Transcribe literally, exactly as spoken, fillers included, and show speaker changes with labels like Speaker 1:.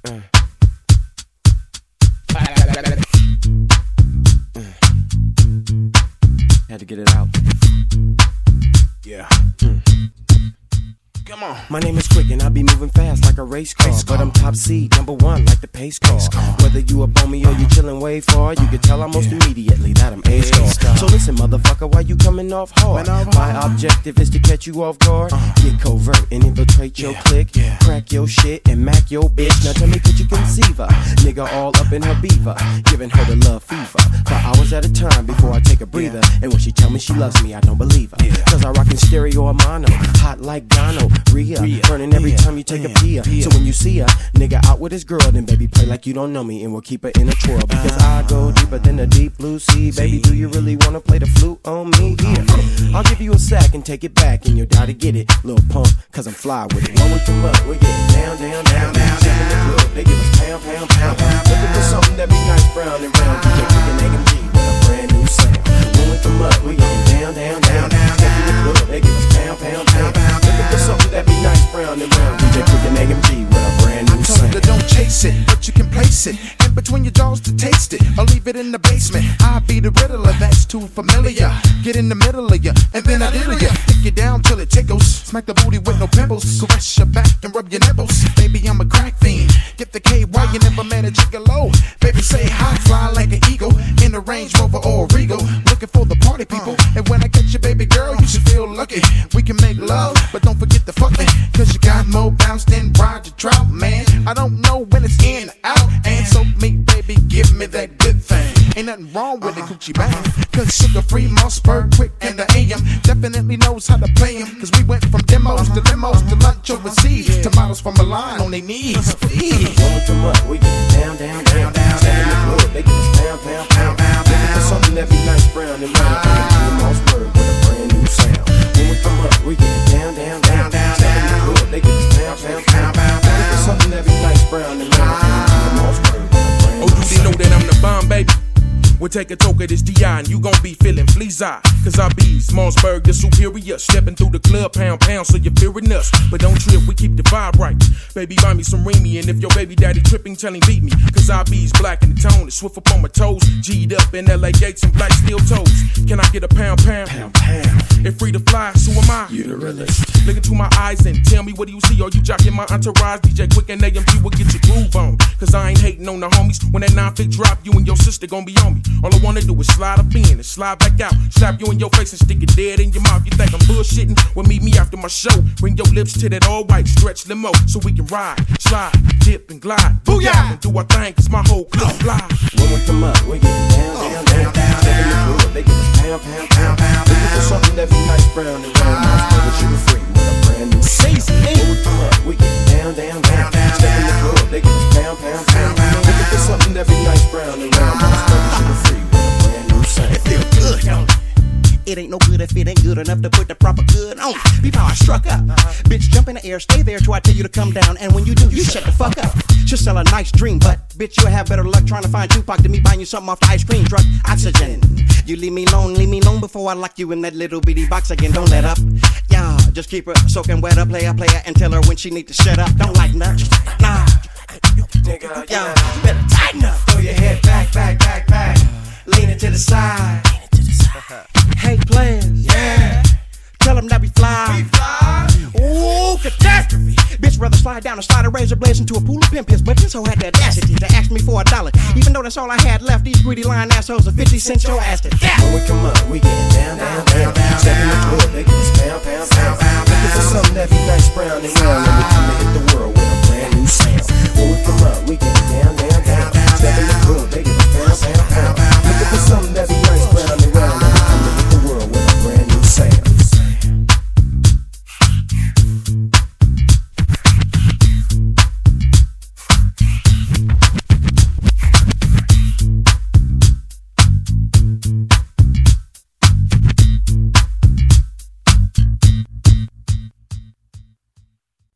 Speaker 1: Uh. Had to get it out. Yeah. Mm. Come on. My name is Quick and I be moving fast like a race car, race car. But I'm top seed, number one like the pace car. Pace car. Whether you up on me or you chillin' way far, you can tell almost yeah. immediately that I'm A-star. So listen, motherfucker, why you coming off hard? My objective is to catch you off guard, uh. get covert and infiltrate your yeah. clique, yeah. crack your shit and mac your bitch. Now tell me, could you conceive her? Nigga all up in her beaver, giving her the love fever for hours at a time before I take a breather. Yeah. And when she tell me she loves me, I don't believe her. Yeah. Cause I rockin' stereo or mono, hot like Bono. Rhea, Rhea, burning every Rhea, time you take Rhea, a pee. Rhea. So when you see her, nigga out with his girl, then baby play like you don't know me and we'll keep her in a twirl. Because uh, I go deeper than the deep blue sea. Baby, do you really wanna play the flute on me? Here, I'll give you a sack and take it back and you'll die to get it. Little pump, cause I'm fly with it. When we come up, we get down, down, down, down, down in the club. They give us pound, pound, pound, pound. Looking for something that be nice, brown and round. D J Quick and A M G with a brand new sound. When we come up, we get down, down, down, down, down in the club. They give us pound, pound, pound, pound. Looking for something that be nice, brown and round. D J Quick and A M G with a brand new sound. I told her don't chase it, but you can place it in between your jaws to taste it. I'll leave it in the basement. I'll be the riddler, that's too familiar. Get in the middle of ya, and then I diddle ya. Take you down till it tickles. Smack the booty with no pimples. Caress your back and rub your nipples. Baby, I'm a crack fiend. Get the K Y, you never met a gigolo. Baby, say hi, fly like an eagle. In a Range Rover or a Regal. Looking for the party people. And when I catch you, baby girl, you should feel lucky. We can make love, but don't forget to fuck me. Cause you got more bounce than Roger Trout, man. I don't know when it's in or out. And so me, baby, give me that good thing. Ain't nothing wrong with uh-huh. it, coochie bang. Cause sugar-free, Mossberg, Quick, and the A M definitely knows how to play him. Cause we went from demos uh-huh. to limos to lunch overseas. Yeah. To models from Milan on their knees. Please. When we come up, we get down, down, down, down, down in the club. They give us pound, pound, pound, pound, pound. For something that be nice, brown and round. Uh-huh. Mossberg with a brand new sound. When we come up, we get down, down, down, down, down in the club. They give us pound, pound, pound, pound, pound. For something that be nice, brown and round. Mossberg with a brand new sound. Oh, you didn't know that I'm the bomb, baby? We'll take a toke of this D I and you gon' be feeling fleas-eye. Cause I be Mossberg the superior. Stepping through the club, pound, pound, so you're fearing us. But don't trip, we keep the vibe right. Baby, buy me some Remy, and if your baby daddy tripping, tell him beat me. Cause I be's black in the tone, it's swift up on my toes. G'd up in L A Gates and black steel toes. Can I get a pound, pound? Pound, pound. If free to fly, so am I. You the realest. Look into my eyes and tell me what do you see. Are you jocking my entourage? D J Quick and A M G will get your groove on. Cause I ain't hating on the homies. When that nine feet drop, you and your sister gon' be on me. All I wanna do is slide up in and slide back out. Slap you in your face and stick it dead in your mouth. You think I'm bullshitting? Well, meet me after my show. Bring your lips to that all white stretch limo so we can ride, slide, dip, and glide. Booyah! And do our thing, cause my whole club fly. When we come up, we get down, down, down, down, down in the club. They give us pound, pound, pound, pound. Looking for something that be nice, brown and round. Mossberg sugar free with a brand new season. When we come up, we get down, down, down, down. Step in the club, they give us pound, pound, pound, pound. Looking for something that be nice, brown and round. Mossberg sugar free with a brand new sound. It feel good, don't it? It ain't no good if it ain't good enough to put the proper good on. Be how I struck up. Uh-huh. Bitch, jump in the air, stay there till I tell you to come down. And when you do, you shut the fuck up. Should sell a nice dream, but bitch, you'll have better luck trying to find Tupac than me buying you something off the ice cream truck. Oxygen. You leave me alone, leave me alone before I lock you in that little bitty box again. Don't let up. Yeah, just keep her soaking wet up, player, player, and tell her when she need to shut up. Don't lighten up. Nah. Nigga, yeah, you better tighten up. Throw your head back, back, back, back. Lean it to the side. Hey players, yeah. Tell them that we fly. We fly. Ooh, catastrophe. Bitch, rather slide down and slide a razor blades into a pool of pimp piss. But this hoe had the audacity to ask me for a dollar. Even though that's all I had left, these greedy lying assholes are fifty cents your ass to death. When we come up, we get down, down, down, down. Step in the club, they get